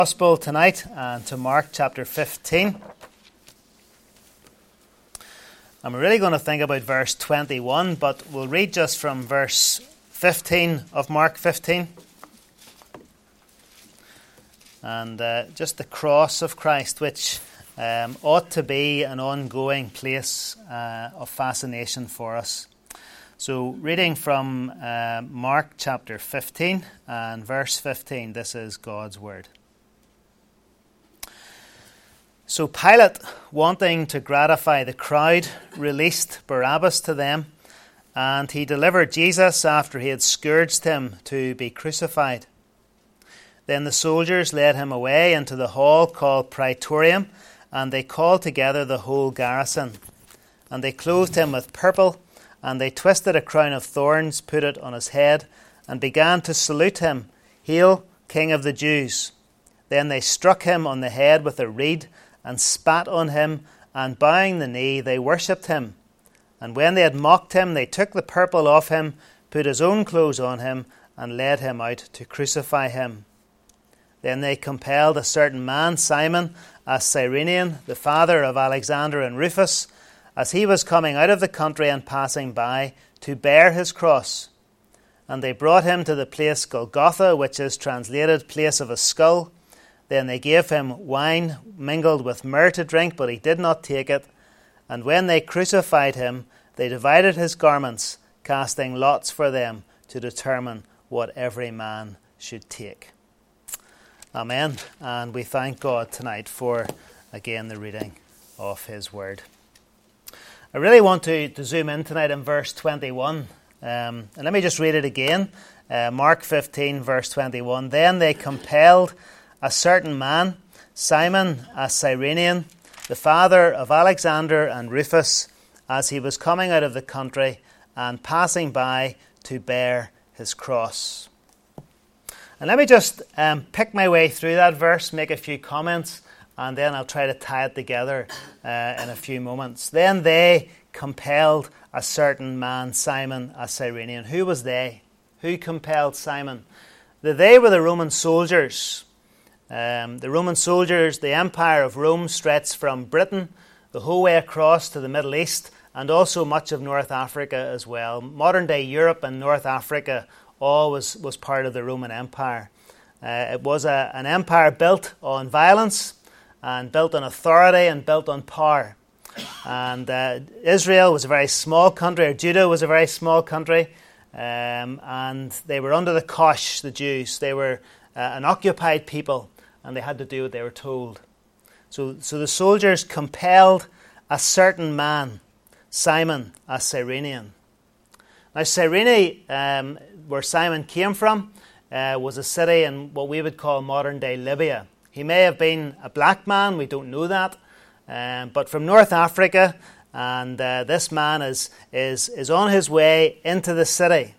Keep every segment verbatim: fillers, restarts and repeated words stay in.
Gospel tonight and to Mark chapter fifteen. And we're really going to think about verse twenty-one, but we'll read just from verse fifteen of Mark fifteen. And uh, just the cross of Christ, which um, ought to be an ongoing place uh, of fascination for us. So reading from uh, Mark chapter fifteen and verse fifteen, this is God's word. So Pilate, wanting to gratify the crowd, released Barabbas to them, and he delivered Jesus after he had scourged him to be crucified. Then the soldiers led him away into the hall called Praetorium, and they called together the whole garrison. And they clothed him with purple, and they twisted a crown of thorns, put it on his head, and began to salute him, "Hail, King of the Jews!" Then they struck him on the head with a reed, and spat on him, and bowing the knee, they worshipped him. And when they had mocked him, they took the purple off him, put his own clothes on him, and led him out to crucify him. Then they compelled a certain man, Simon, a Cyrenian, the father of Alexander and Rufus, as he was coming out of the country and passing by, to bear his cross. And they brought him to the place Golgotha, which is translated place of a skull. Then they gave him wine mingled with myrrh to drink, but he did not take it. And when they crucified him, they divided his garments, casting lots for them to determine what every man should take. Amen. And we thank God tonight for, again, the reading of his word. I really want to, to zoom in tonight in verse twenty-one. Um, and let me just read it again. Uh, Mark fifteen, verse twenty-one. Then they compelled a certain man, Simon, a Cyrenian, the father of Alexander and Rufus, as he was coming out of the country and passing by, to bear his cross. And let me just um, pick my way through that verse, make a few comments, and then I'll try to tie it together uh, in a few moments. Then they compelled a certain man, Simon, a Cyrenian. Who was they? Who compelled Simon? The they were the Roman soldiers. Um, the Roman soldiers, the Empire of Rome stretched from Britain the whole way across to the Middle East and also much of North Africa as well. Modern day Europe and North Africa all was, was part of the Roman Empire. Uh, it was a, an empire built on violence and built on authority and built on power. And uh, Israel was a very small country, or Judah was a very small country, um, and they were under the Kosh, the Jews. They were uh, an occupied people, and they had to do what they were told. So, so the soldiers compelled a certain man, Simon, a Cyrenian. Now, Cyrene, um, where Simon came from, uh, was a city in what we would call modern-day Libya. He may have been a black man, we don't know that, um, but from North Africa, and uh, this man is, is, is on his way into the city.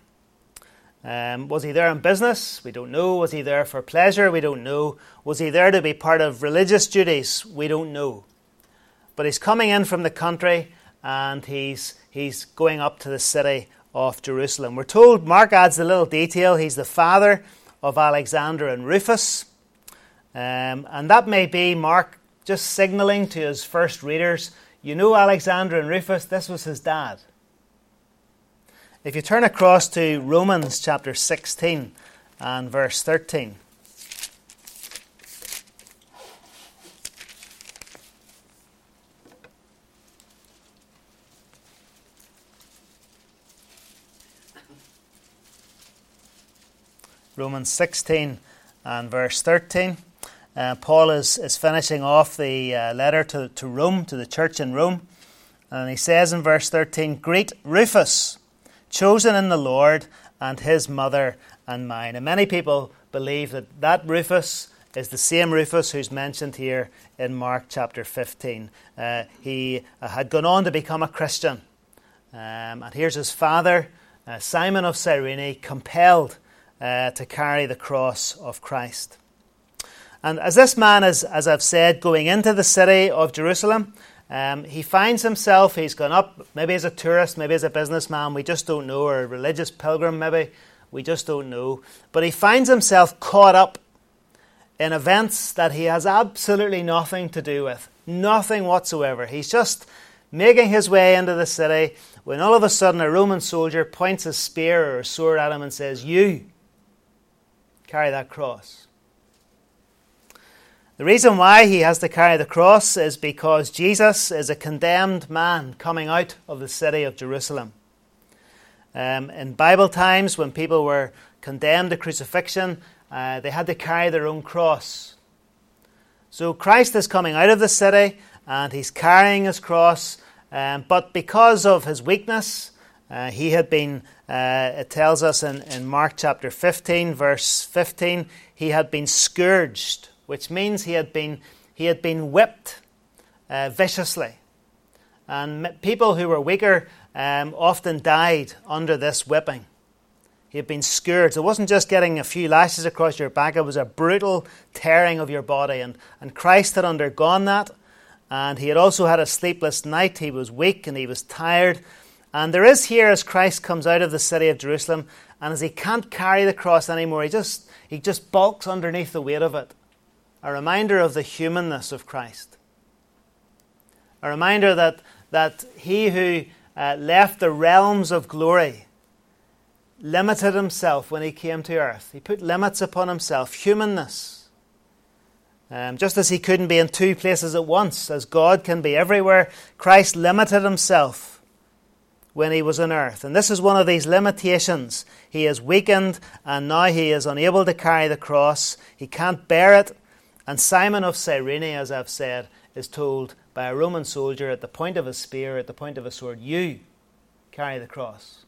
Um, was he there in business? We don't know. Was he there for pleasure? We don't know. Was he there to be part of religious duties? We don't know. But he's coming in from the country, and he's he's going up to the city of Jerusalem. We're told, Mark adds a little detail, he's the father of Alexander and Rufus. Um, and that may be Mark just signalling to his first readers, you know Alexander and Rufus, this was his dad. If you turn across to Romans chapter sixteen and verse thirteen. Romans sixteen and verse thirteen. Uh, Paul is, is finishing off the uh, letter to, to Rome, to the church in Rome. And he says in verse thirteen, "Greet Rufus, chosen in the Lord, and his mother and mine." And many people believe that that Rufus is the same Rufus who's mentioned here in Mark chapter fifteen. Uh, he uh, had gone on to become a Christian. Um, and here's his father, uh, Simon of Cyrene, compelled uh, to carry the cross of Christ. And as this man is, as I've said, going into the city of Jerusalem, Um, he finds himself, he's gone up, maybe as a tourist, maybe as a businessman, we just don't know, or a religious pilgrim maybe, we just don't know. But he finds himself caught up in events that he has absolutely nothing to do with. Nothing whatsoever. He's just making his way into the city when all of a sudden a Roman soldier points a spear or a sword at him and says, "You carry that cross." The reason why he has to carry the cross is because Jesus is a condemned man coming out of the city of Jerusalem. Um, in Bible times, when people were condemned to crucifixion, uh, they had to carry their own cross. So Christ is coming out of the city and he's carrying his cross, um, but because of his weakness, uh, he had been, uh, it tells us in, in Mark chapter fifteen, verse fifteen, he had been scourged, which means he had been he had been whipped uh, viciously. And people who were weaker um, often died under this whipping. He had been scourged. It wasn't just getting a few lashes across your back, it was a brutal tearing of your body. And, and Christ had undergone that. And he had also had a sleepless night. He was weak and he was tired. And there is here, as Christ comes out of the city of Jerusalem, and as he can't carry the cross anymore, he just he just bulks underneath the weight of it. A reminder of the humanness of Christ. A reminder that, that he who uh, left the realms of glory limited himself when he came to earth. He put limits upon himself, humanness. Um, just as he couldn't be in two places at once, as God can be everywhere, Christ limited himself when he was on earth. And this is one of these limitations. He is weakened and now he is unable to carry the cross. He can't bear it. And Simon of Cyrene, as I've said, is told by a Roman soldier at the point of a spear, at the point of a sword, "You carry the cross."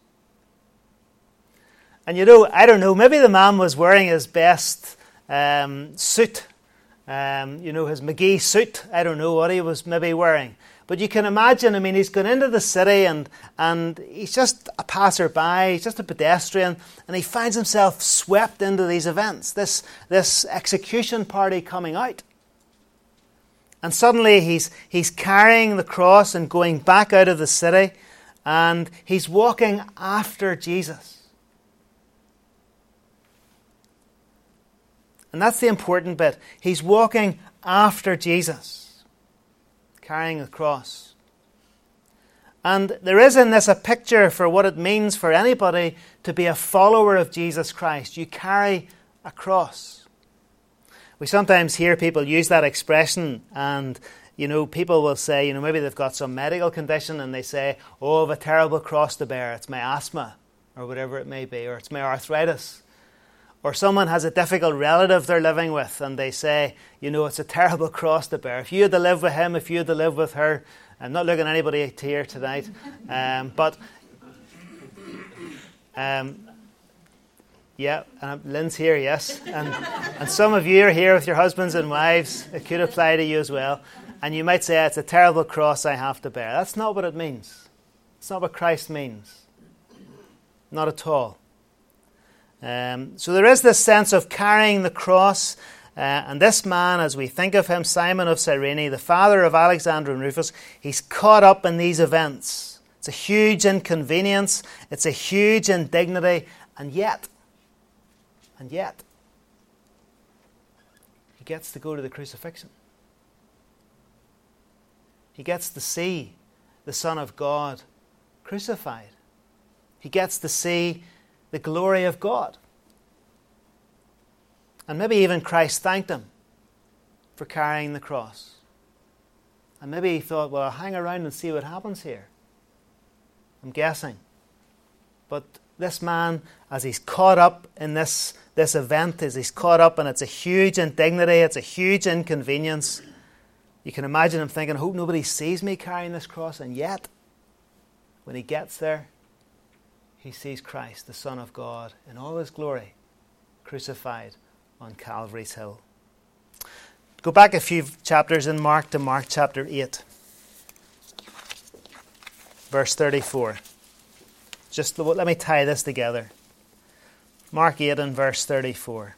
And you know, I don't know, maybe the man was wearing his best um, suit, um, you know, his McGee suit. I don't know what he was maybe wearing. But you can imagine, I mean, he's gone into the city and, and he's just a passerby, he's just a pedestrian, and he finds himself swept into these events, this, this execution party coming out. And suddenly he's, he's carrying the cross and going back out of the city, and he's walking after Jesus. And that's the important bit. He's walking after Jesus, carrying the cross. And there is in this a picture for what it means for anybody to be a follower of Jesus Christ. You carry a cross. We sometimes hear people use that expression, and you know, people will say, you know, maybe they've got some medical condition and they say, "Oh, I have a terrible cross to bear. It's my asthma," or whatever it may be, or it's my arthritis. Or someone has a difficult relative they're living with and they say, you know, it's a terrible cross to bear. If you had to live with him, if you had to live with her, I'm not looking at anybody here tonight, um, but um, yeah, um, Lynn's here, yes. And, and some of you are here with your husbands and wives. It could apply to you as well. And you might say, it's a terrible cross I have to bear. That's not what it means. It's not what Christ means. Not at all. Um, so there is this sense of carrying the cross, uh, and this man, as we think of him, Simon of Cyrene, the father of Alexander and Rufus, he's caught up in these events. It's a huge inconvenience, it's a huge indignity, and yet, and yet, he gets to go to the crucifixion. He gets to see the Son of God crucified. He gets to see the glory of God. And maybe even Christ thanked him for carrying the cross. And maybe he thought, well, I'll hang around and see what happens here. I'm guessing. But this man, as he's caught up in this, this event, as he's caught up, and it's a huge indignity, it's a huge inconvenience, you can imagine him thinking, I hope nobody sees me carrying this cross. And yet, when he gets there, he sees Christ, the Son of God, in all his glory, crucified on Calvary's hill. Go back a few chapters in Mark to Mark chapter eight, verse thirty-four. Just let me tie this together. Mark eight and verse thirty-four.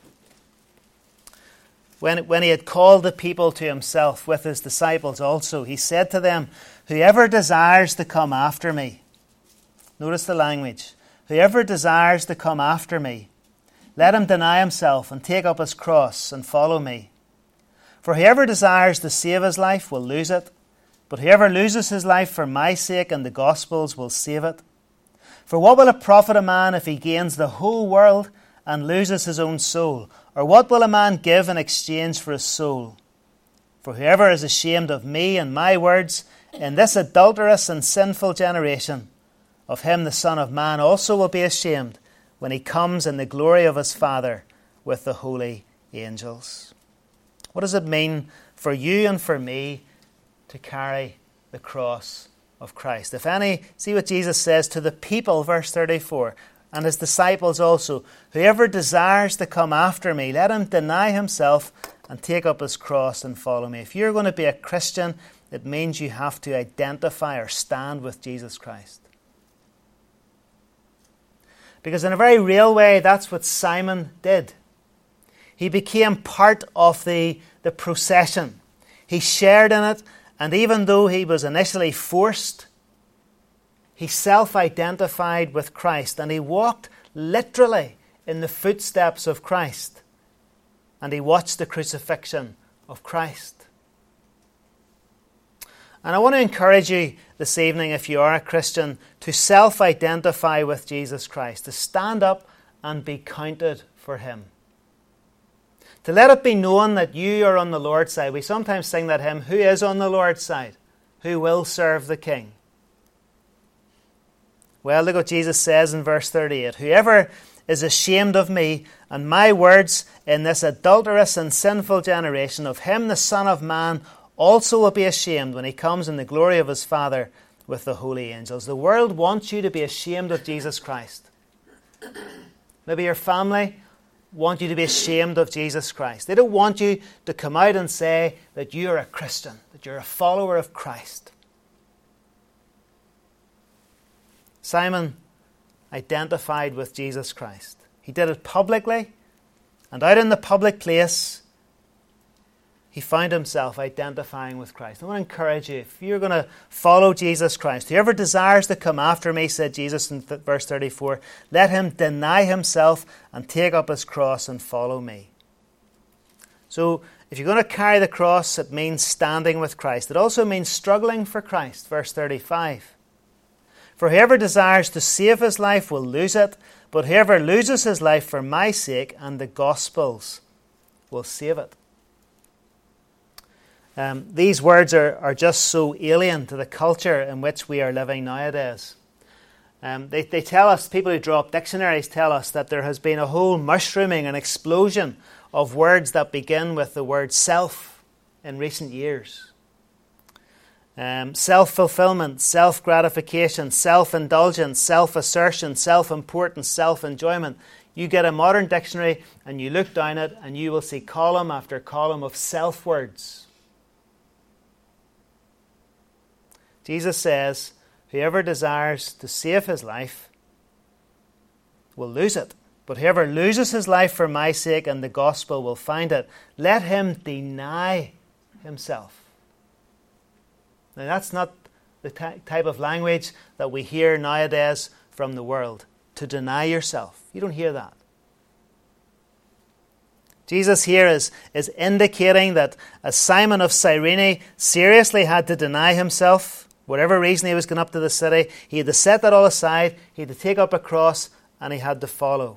When, when he had called the people to himself with his disciples also, he said to them, whoever desires to come after me, notice the language. Whoever desires to come after me let him deny himself and take up his cross and follow me. For whoever desires to save his life will lose it, but whoever loses his life for my sake and the gospel's will save it. For what will it profit a man if he gains the whole world and loses his own soul? Or what will a man give in exchange for his soul? For whoever is ashamed of me and my words in this adulterous and sinful generation, of him the Son of Man also will be ashamed when he comes in the glory of his Father with the holy angels. What does it mean for you and for me to carry the cross of Christ? If any, see what Jesus says to the people, verse thirty-four, and his disciples also. Whoever desires to come after me, let him deny himself and take up his cross and follow me. If you're going to be a Christian, it means you have to identify or stand with Jesus Christ. Because in a very real way, that's what Simon did. He became part of the, the procession. He shared in it, and even though he was initially forced, he self-identified with Christ, and he walked literally in the footsteps of Christ, and he watched the crucifixion of Christ. And I want to encourage you this evening, if you are a Christian, to self-identify with Jesus Christ, to stand up and be counted for him. To let it be known that you are on the Lord's side. We sometimes sing that hymn, who is on the Lord's side? Who will serve the King? Well, look what Jesus says in verse thirty-eight. Whoever is ashamed of me and my words in this adulterous and sinful generation, of him the Son of Man also will be ashamed when he comes in the glory of his Father with the holy angels. The world wants you to be ashamed of Jesus Christ. Maybe your family want you to be ashamed of Jesus Christ. They don't want you to come out and say that you are a Christian, that you're a follower of Christ. Simon identified with Jesus Christ. He did it publicly, and out in the public place, he found himself identifying with Christ. I want to encourage you, if you're going to follow Jesus Christ, whoever desires to come after me, said Jesus in th- verse thirty-four, let him deny himself and take up his cross and follow me. So, if you're going to carry the cross, it means standing with Christ. It also means struggling for Christ, verse thirty-five. For whoever desires to save his life will lose it, but whoever loses his life for my sake and the gospel's will save it. Um, these words are, are just so alien to the culture in which we are living nowadays. Um, they, they tell us, people who draw up dictionaries tell us that there has been a whole mushrooming and explosion of words that begin with the word self in recent years. Um, self-fulfillment, self-gratification, self-indulgence, self-assertion, self-importance, self-enjoyment. You get a modern dictionary and you look down it and you will see column after column of self words. Jesus says, whoever desires to save his life will lose it. But whoever loses his life for my sake and the gospel will find it. Let him deny himself. Now that's not the ty- type of language that we hear nowadays from the world. To deny yourself. You don't hear that. Jesus here is, is indicating that as Simon of Cyrene seriously had to deny himself, whatever reason he was going up to the city, he had to set that all aside, he had to take up a cross, and he had to follow.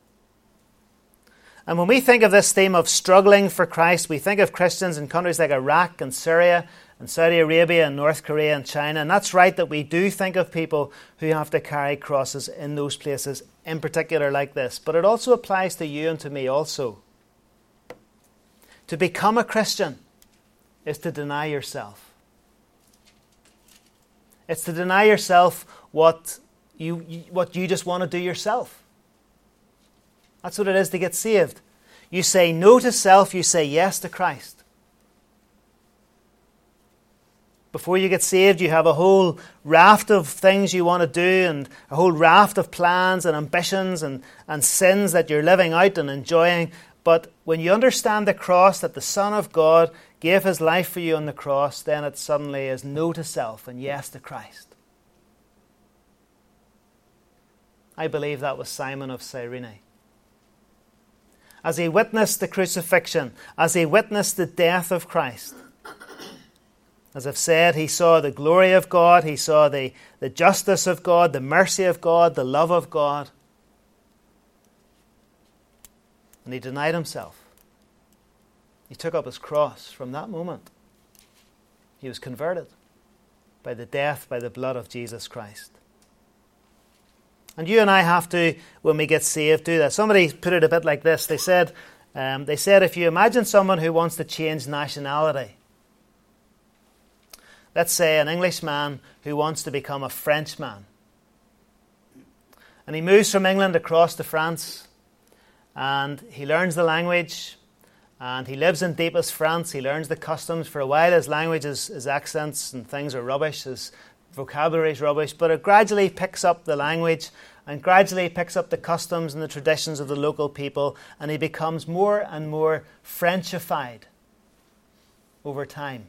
And when we think of this theme of struggling for Christ, we think of Christians in countries like Iraq and Syria and Saudi Arabia and North Korea and China. And that's right that we do think of people who have to carry crosses in those places, in particular like this. But it also applies to you and to me also. To become a Christian is to deny yourself. It's to deny yourself what you, what you just want to do yourself. That's what it is to get saved. You say no to self, you say yes to Christ. Before you get saved, you have a whole raft of things you want to do and a whole raft of plans and ambitions and, and sins that you're living out and enjoying. But when you understand the cross, that the Son of God gave his life for you on the cross, then it suddenly is no to self and yes to Christ. I believe that was Simon of Cyrene. as he witnessed the crucifixion, as he witnessed the death of Christ. As I've said, he saw the glory of God, he saw the, the justice of God, the mercy of God, the love of God. And he denied himself. He took up his cross. From that moment, he was converted by the death, by the blood of Jesus Christ. And you and I have to, when we get saved, do that. Somebody put it a bit like this. They said, um, they said, if you imagine someone who wants to change nationality, let's say an Englishman who wants to become a Frenchman, and he moves from England across to France, and he learns the language, and he lives in deepest France. He learns the customs. For a while, his language, his, his accents and things are rubbish. His vocabulary is rubbish. But it gradually picks up the language and gradually picks up the customs and the traditions of the local people. And he becomes more and more Frenchified over time.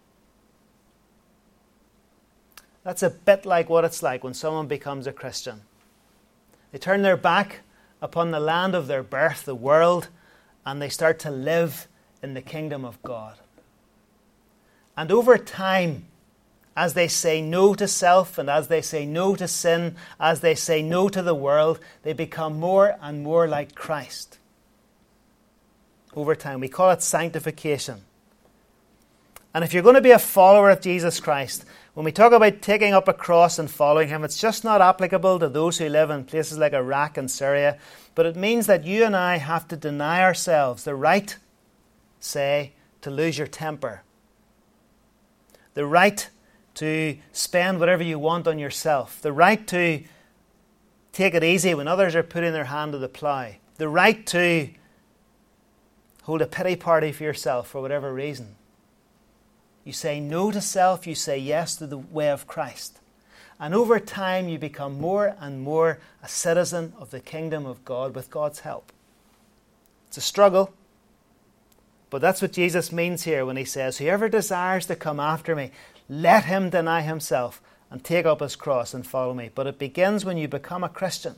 That's a bit like what it's like when someone becomes a Christian. They turn their back upon the land of their birth, the world, and they start to live in the kingdom of God. And over time, as they say no to self and as they say no to sin, as they say no to the world, they become more and more like Christ. Over time. We call it sanctification. And if you're going to be a follower of Jesus Christ, when we talk about taking up a cross and following him, it's just not applicable to those who live in places like Iraq and Syria, but it means that you and I have to deny ourselves the right, say, to lose your temper, the right to spend whatever you want on yourself, the right to take it easy when others are putting their hand to the plough, the right to hold a pity party for yourself for whatever reason. You say no to self, you say yes to the way of Christ. And over time you become more and more a citizen of the kingdom of God with God's help. It's a struggle, but that's what Jesus means here when he says, whoever desires to come after me, let him deny himself and take up his cross and follow me. But it begins when you become a Christian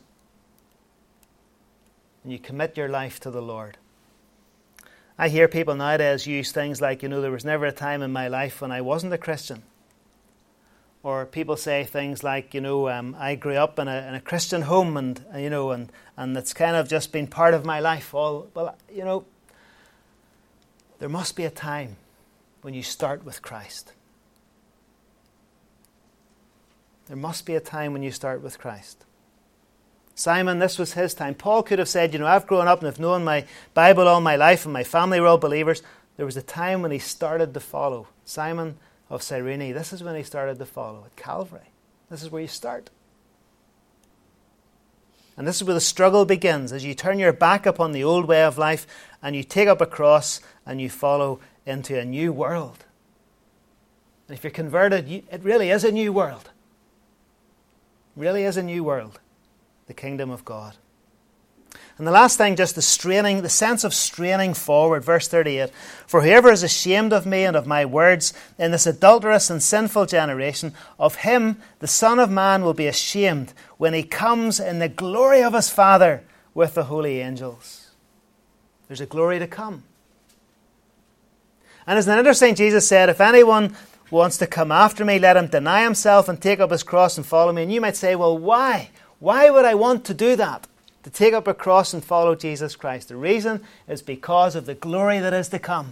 and you commit your life to the Lord. I hear people nowadays use things like, you know, there was never a time in my life when I wasn't a Christian. Or people say things like, you know, um, I grew up in a, in a Christian home and, you know, and, and it's kind of just been part of my life. All, well, you know, there must be a time when you start with Christ. There must be a time when you start with Christ. Simon, this was his time. Paul could have said, you know, I've grown up and I've known my Bible all my life and my family were all believers. There was a time when he started to follow. Simon of Cyrene, this is when he started to follow at Calvary. This is where you start. And this is where the struggle begins, as you turn your back upon the old way of life and you take up a cross and you follow into a new world. And if you're converted, you, it really is a new world. It really is a new world. The kingdom of God. And the last thing, just the straining, the sense of straining forward. Verse thirty-eight. For whoever is ashamed of me and of my words in this adulterous and sinful generation, of him the Son of Man will be ashamed when he comes in the glory of his Father with the holy angels. There's a glory to come. And isn't it interesting? Jesus said, if anyone wants to come after me, let him deny himself and take up his cross and follow me. And you might say, well, why? Why would I want to do that? To take up a cross and follow Jesus Christ? The reason is because of the glory that is to come.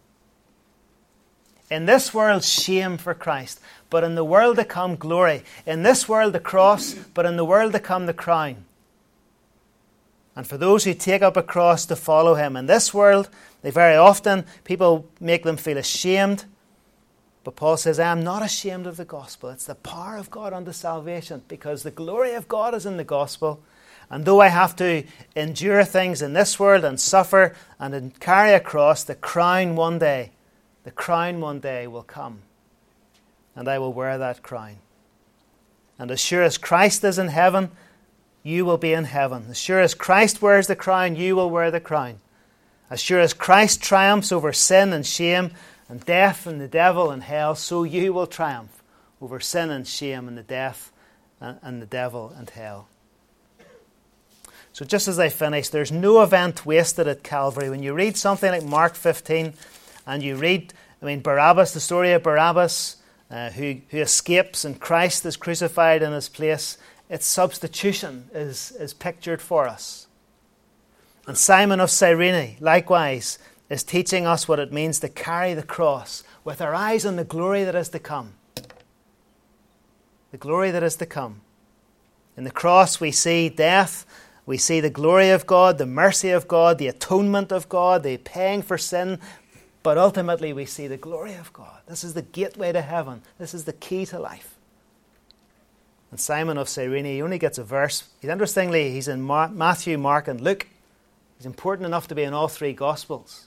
In this world, shame for Christ, but in the world to come, glory. In this world, the cross, but in the world to come, the crown. And for those who take up a cross to follow him in this world, they very often, people make them feel ashamed. But Paul says, I am not ashamed of the gospel. It's the power of God unto salvation, because the glory of God is in the gospel. And though I have to endure things in this world and suffer and carry a cross, the crown one day, the crown one day will come. And I will wear that crown. And as sure as Christ is in heaven, you will be in heaven. As sure as Christ wears the crown, you will wear the crown. As sure as Christ triumphs over sin and shame and death and the devil and hell, so you will triumph over sin and shame and the death and the devil and hell. So just as I finish, there's no event wasted at Calvary. When you read something like Mark fifteen, and you read, I mean, Barabbas, the story of Barabbas, uh, who, who escapes and Christ is crucified in his place, its substitution is, is pictured for us. And Simon of Cyrene, likewise, is teaching us what it means to carry the cross with our eyes on the glory that is to come. The glory that is to come. In the cross we see death, we see the glory of God, the mercy of God, the atonement of God, the paying for sin, but ultimately we see the glory of God. This is the gateway to heaven. This is the key to life. And Simon of Cyrene, he only gets a verse. Interestingly, he's in Mar- Matthew, Mark and Luke. He's important enough to be in all three Gospels.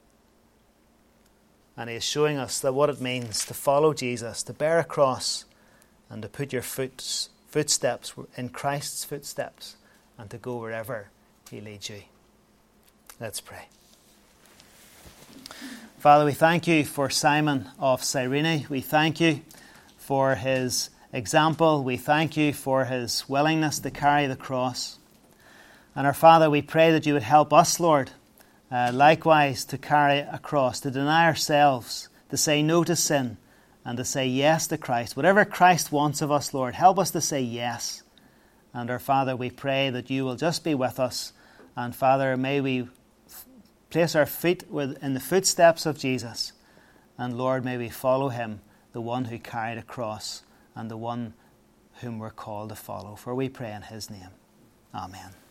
And he is showing us that what it means to follow Jesus, to bear a cross, and to put your foot, footsteps in Christ's footsteps, and to go wherever he leads you. Let's pray. Father, we thank you for Simon of Cyrene. We thank you for his example. We thank you for his willingness to carry the cross. And our Father, we pray that you would help us, Lord, uh, likewise to carry a cross, to deny ourselves, to say no to sin, and to say yes to Christ. Whatever Christ wants of us, Lord, help us to say yes. And our Father, we pray that you will just be with us. And Father, may we place our feet in the footsteps of Jesus. And Lord, may we follow him, the one who carried a cross and the one whom we're called to follow. For we pray in his name. Amen.